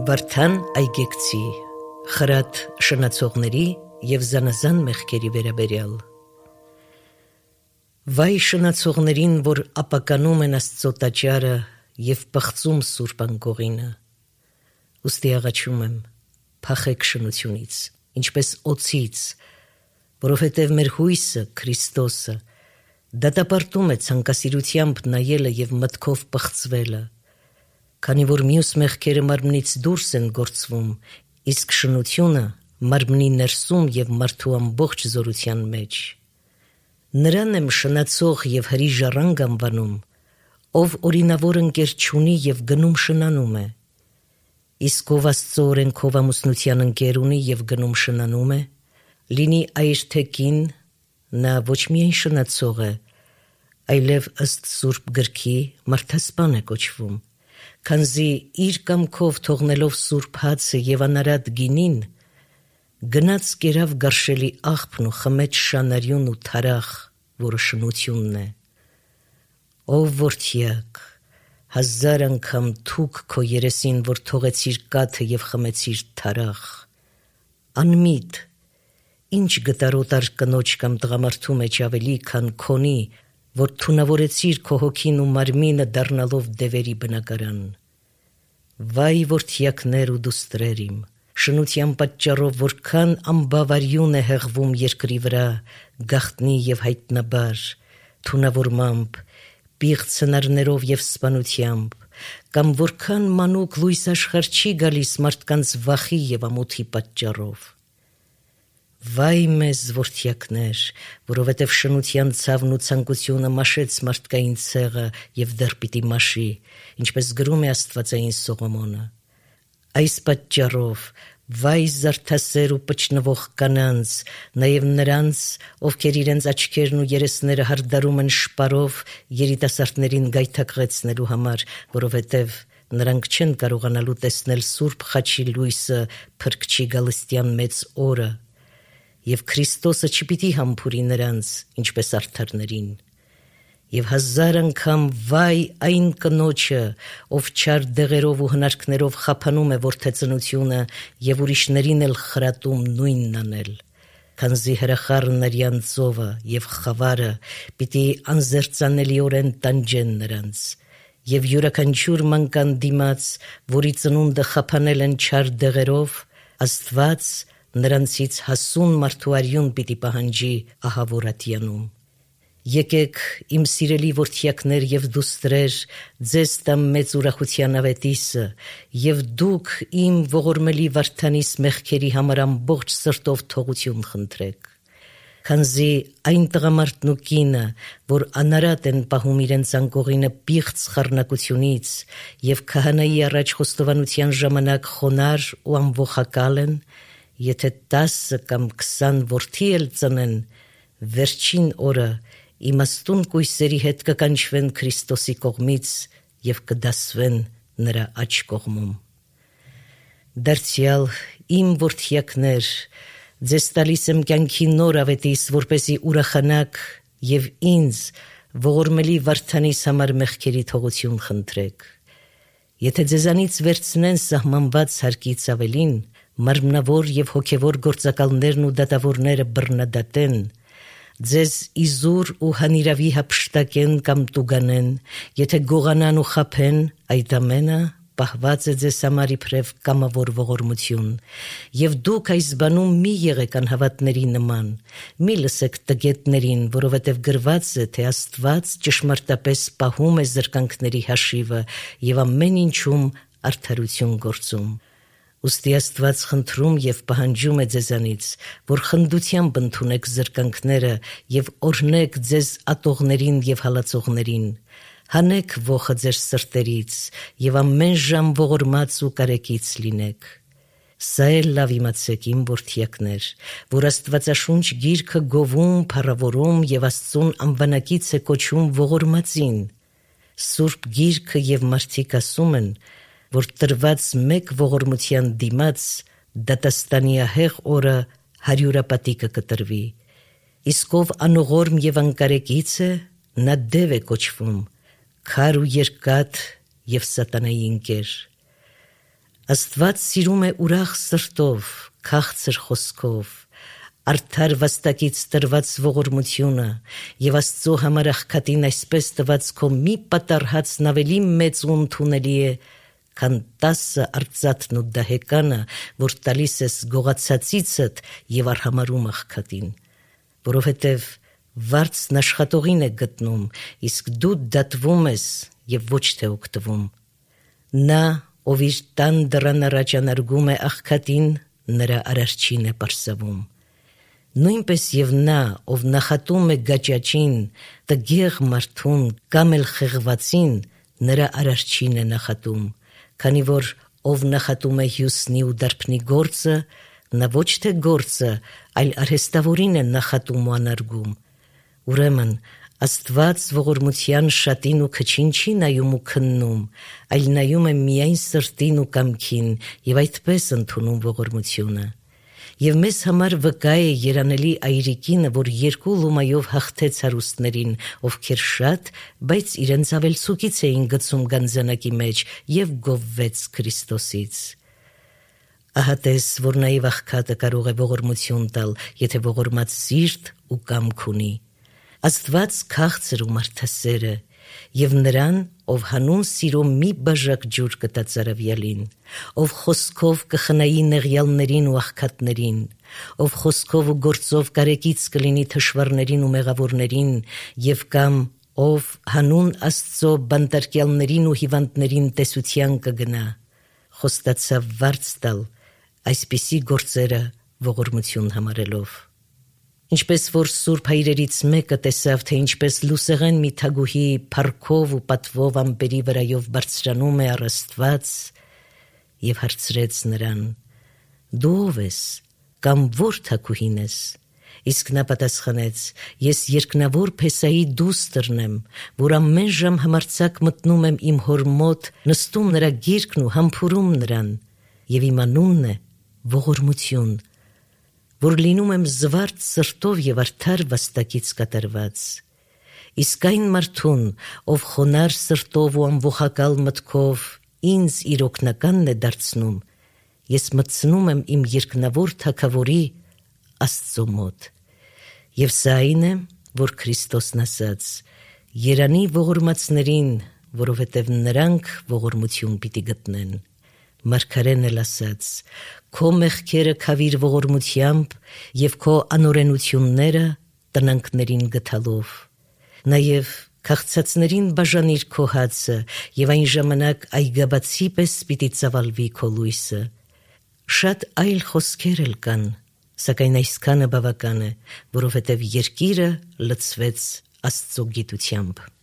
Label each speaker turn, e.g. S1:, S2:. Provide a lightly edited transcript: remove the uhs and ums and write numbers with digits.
S1: Վարդան այգեկցի, խրատ շնացողների և զանազան մեղքերի վերաբերյալ։ Վայ շնացողներին, որ ապականում են Աստծո տաճարը և պղծում Սուրբ անկողինը, ուստի աղաչում եմ, փախեք շնությունից, ինչպես օձից, որովհետև մեր հույսը, Քրիստոսը, դատապարտում է ցանկասիրությամբ նայելը և մտքով պղծվելը, քանի որ մյուս մեղքերը մարմնից դուրս են գործվում, իսկ շնությունը մարմնի ներսում և մարդու ամբողջ զորության մեջ։ Նրան եմ շնացող և հրի ժառանգ անվանում, ով օրինավոր ընկեր չունի և գնում շնանում է, իսկ ով Աստծո օրենքով ամուսնության ընկեր ունի և գնում շնանում է, լինի այր թե կին, նա ոչ միայն շնացող է, այլև ըստ Սուրբ գրքի մարդասպան է կոչվում, քանզի իր կամքով թողնելով Սուրբ հացը և անարատ գինին, գնաց կերավ գարշելի աղբն ու խմեց շանարյուն ու թարախ, որը շնությունն է։ Ով որդյակ, 1000 անգամ թուք քո երեսին, որ թողեցիր կաթը և խմեցիր թարախ։ Անմիտ, ինչ գտարոտար կնոջ կամ տղամարդու մեջ ավելի, քան քոնի, որ թունավորեցիր քո հոգին ու մարմինը դառնալով դևերի բնակարան։ Վայ որդյակներ ու դուստրեր իմ, շնության պատճառով որքան անբավարյուն է հեղվում երկրի վրա, գաղտնի և հայտնաբար, թունավորմամբ, պիղծ հնարներով և սպանությամբ, կամ որքան մանուկ լույս աշխարհ չի գալիս մարդկանց վախի և ամոթի պատճառով։ Վայ մեզ որդյակներ, որովհետև շնության ցավն ու ցանկությունը մաշեց մարդկային ցեղը և դեռ պիտի մաշի, ինչպես գրում է Աստվածային Սողոմոնը։ Այս պատճառով վայ զարդասեր ու պչնվող կանանց, նաև նրանց, ովքեր իրենց աչքերն ու երեսները հարդարում են շպարով երիտասարդներին գայթակղեցնելու համար, որովհետև նրանք չեն կարողանալու տեսնել Սուրբ խաչի լույսը Փրկչի գալստյան մեծ օրը, և Քրիստոսը չպիտի համբուրի նրանց, ինչպես արդարներին։ Եվ 1000 անգամ վայ այն կնոջը, ով չար դեղերով ու հնարքներով խափանում է որդեծնությունը և ուրիշներին էլ խրատում նույնն անել, քանզի հրախառն արյան ծովը և խավարը պիտի անզերծանելիորեն տանջեն նրանց, և յուրաքանչյուր մանկան դիմաց, որի ծնունդը խափանել են չար դեղերով, Աստված նրանցից հասուն մարդու արյուն պիտի պահանջի ահավոր ատյանում։ Եկեք, իմ սիրելի որդյակներ և դուստրեր, ձեզ տամ մեծ ուրախության ավետիսը, և դուք իմ ողորմելի վարդանիս մեղքերի համար ամբողջ սրտով թողություն խնդրեք, քանզի այն տղամարդն ու կինը, որ անարատ են պահում իրենց անկողինը պիղծ խառնակությունից և քահանայի առաջ խոստովանության ժամանակ խոնարհ ու անողակալ են, եթե 10 կամ 20 որդի էլ ծնեն, վերջին օրը իմաստուն կույսերի հետ կկանչվեն Քրիստոսի կողմից և կդասվեն նրա աջ կողմում։ Դարձյալ իմ որդյակներ, ձեզ տալիս եմ կյանքի նոր ավետիս, որպեսզի ուրախանաք և ինձ ողորմելի վարդանիս համար մեղքերի թողություն խնդրեք։ Եթե ձեզանից վերցնեն սահմանված հարկից ավելին, մարմնավոր և հոգևոր գործակալներն ու դատավորները բռնադատեն, ձեզ իզուր ու հանիրավի հափշտակեն կամ տուգանեն, եթե գողանան ու խաբեն, այդ ամենը պահված է ձեզ համար իբրև կամավոր ողորմություն, և դուք այս բանում մի եղեք անհավատների նման, մի լսեք տգետներին, որովհետև գրված է, թե Աստված ճշմարտապես պահում է զրկանքների հաշիվը և ամեն ինչում արդարություն գործում։ Ուստի Աստված խնդրում և պահանջում է ձեզանից, որ խնդությամբ ընդունեք զրկանքները և օրհնեք ձեզ ատողներին և հալածողներին, հանեք ոխը ձեր սրտերից և ամեն ժամ ողորմած ու կարեկից լինեք։ Սա էլ լավ իմացեք, իմ որդյակներ, որ Աստվածաշունչ գիրքը գովում, փառավորում և Աստծուն անվանակից է կոչում ողորմածին։ Սուրբ գիրքը և մարդիկ ասում են, որ տրված մեկ ողորմության դիմաց դատաստանիահեղ օրը 100-պատիկը կտրվի, իսկ ով անողորմ և անկարեկից է, նա դև է կոչվում, քար ու երկաթ և սատանայի ընկեր։ Աստված սիրում է ուրախ սրտով, քաղցր խոսքով, արդար վաստակից տրված ողորմությունը եւ Աստծո համար աղքատին այսպես տված քո մի պատառհացն ավելի մեծ ու ընդունելի է, քան 10 արծաթն ու դահեկանը, որ տալիս ես գողացածիցդ եւ արհամարում աղքատին, որովհետեւ վարձն աշխատողին է գտնում, իսկ դու դատվում ես եւ ոչ թե օգտվում։ Նա, ով իր տան դռան առաջ անարգում է աղքատին, նրա արարչին է պարսավում։ Նույնպես եւ նա, ով նախատում է գաճաճին, տգեղ մարդուն կամ էլ խեղվածին, նրա արարչին է նախատում, քանի որ ով նախատում է հյուսնի ու դարբնի գործը, նա ոչ թե գործը, այլ արհեստավորին է նախատում ու անարգում։ Ուրեմն Աստված ողորմության շատին ու քչին չի նայում ու քննում, այլ նայում է միայն սրտին ու կամքին եւ այդպես ընդունում ողորմությունը։ Եվ մեզ համար վկա է երանելի այրիկինը, որ 2 լումայով հաղթեց հարուստներին, ովքեր շատ, բայց իրենց ավելցուկից էին գցում գանձանակի մեջ եւ գովվեց Քրիստոսից։ Ահա տես, որ նաեւ աղքատը կարող է ողորմություն տալ, եթե ողորմած սիրտ ու կամք ունի։ Աստված քաղցր ու մարդասեր է, եւ նրան, ով հանուն սիրո մի բաժակ ջուր կտա ծարավյալին, ով խոսքով կխնայի նեղյալներին ու աղքատներին, ով խոսքով ու գործով կարեկից կլինի թշվառներին ու մեղավորներին, եւ կամ ով հանուն Աստծո բանտարկյալներին ու հիվանդներին տեսության կգնա, խոստացավ վարձ տալ այսպիսի գործերը ողորմություն համարելով։ Ինչպես որ Սուրբ Հայրերից մեկը տեսավ, թե ինչպես լուսեղեն մի թագուհի փառքով ու պատվով ամպերի վրայով բարձրանում է առ Աստված, եւ հարցրեց նրան. «Դու ով ես, կամ որ թագուհին ես»։ Իսկ նա պատասխանեց. «Ես երկնավոր Փեսայի դուստրն եմ, որ ամեն ժամ համարձակ մտնում եմ իմ հոր մոտ, նստում նրա գիրկն ու համբուրում նրան, եւ իմ անունն է ողորմություն, որ լինում եմ զվարթ սրտով եւ արդար վաստակից կատարված։ Իսկ այն մարդուն, ով խոնար սրտով ու ամբողակալ մտքով ինձ իր օգնականն է դարձնում, ես մտցնում եմ իմ երկնավոր թագավորի Աստծո մոտ։ Եվ սա այն է, որ Քրիստոսն ասաց. «Երանի ողորմածներին, որովհետև նրանք ողորմություն պիտի գտնեն»։ Մարգարեն էլ ասաց. «Քո մեղքերը քավիր ողորմությամբ եւ քո անօրենությունները տնանքներին գթալով»։ Նաեւ քաղցածներին բաժանիր քո հացը եւ այն ժամանակ այգաբացի պես պիտի ծավալվի քո լույսը։ Շատ այլ խոսքեր էլ կան, սակայն այսքանը բավական է, որովհետև երկիրը լցվեց Աստծո գիտությամբ։